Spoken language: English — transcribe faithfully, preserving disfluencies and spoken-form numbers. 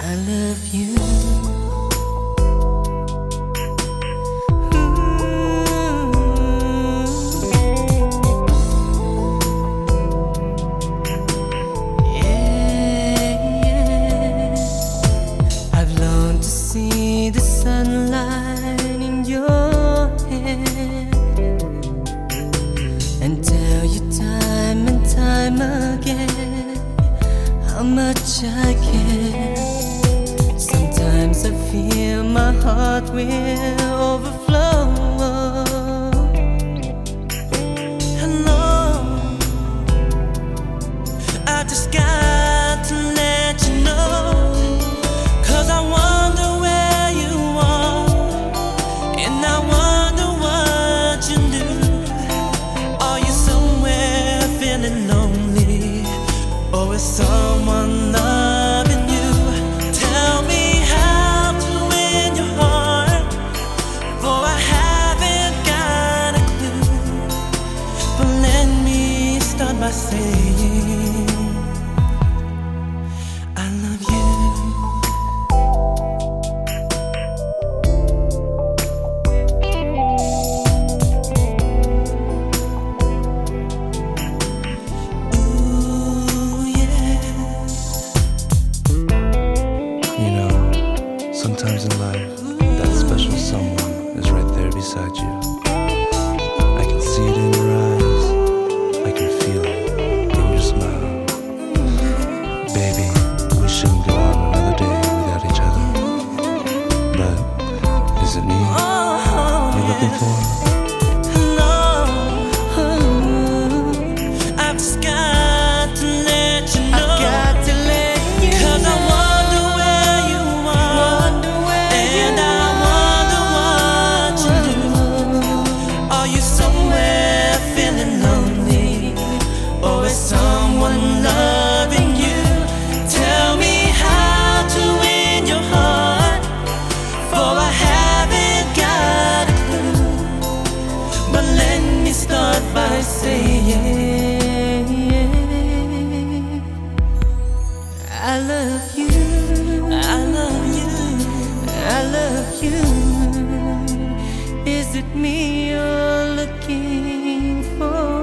I love you. See the sunlight in your hair and tell you time and time again how much I care. Sometimes I feel my heart will overflow. Hello, I just got to let you know, 'cause I want lonely, or is someone loving you? Tell me how to win your heart, for I haven't got a clue. But let me start by saying I love you. Sometimes in life, that special someone is right there beside you. I can see it in your eyes, I can feel it in your smile. Baby, we shouldn't go on another day without each other. But is it me you're looking for? Someone loving you, tell me how to win your heart, for I haven't got a clue. But let me start by saying I love you, I love you, I love you. Is it me you're looking for?